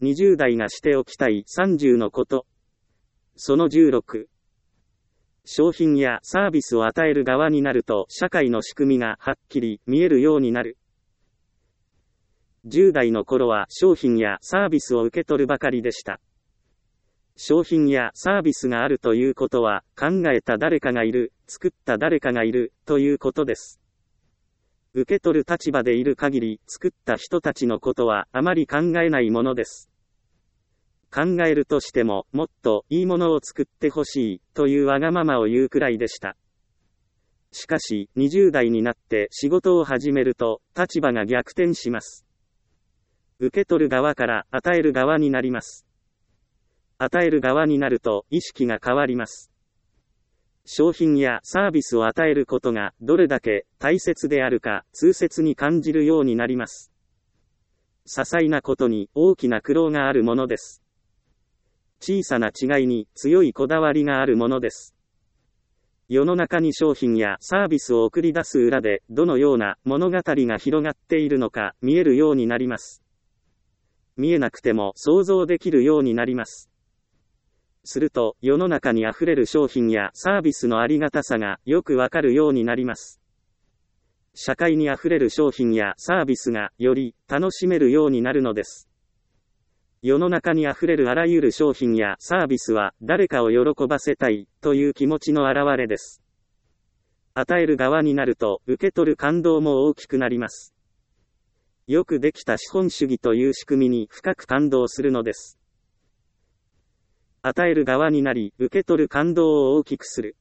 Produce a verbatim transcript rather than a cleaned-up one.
にじゅう代がしておきたいさんじゅうのこと。そのじゅうろく。商品やサービスを与える側になると社会の仕組みがはっきり見えるようになる。じゅう代の頃は商品やサービスを受け取るばかりでした。商品やサービスがあるということは、考えた誰かがいる、作った誰かがいる、ということです。受け取る立場でいる限り、作った人たちのことはあまり考えないものです。考えるとしても、もっといいものを作ってほしい、というわがままを言うくらいでした。しかし、にじゅう代になって仕事を始めると、立場が逆転します。受け取る側から与える側になります。与える側になると意識が変わります。商品やサービスを与えることがどれだけ大切であるか痛切に感じるようになります。些細なことに大きな苦労があるものです。小さな違いに強いこだわりがあるものです。世の中に商品やサービスを送り出す裏でどのような物語が広がっているのか見えるようになります。見えなくても想像できるようになります。すると、世の中にあふれる商品やサービスのありがたさがよくわかるようになります。社会にあふれる商品やサービスがより楽しめるようになるのです。世の中にあふれるあらゆる商品やサービスは誰かを喜ばせたいという気持ちの表れです。与える側になると受け取る感動も大きくなります。よくできた資本主義という仕組みに深く感動するのです。与える側になり、受け取る感動を大きくする。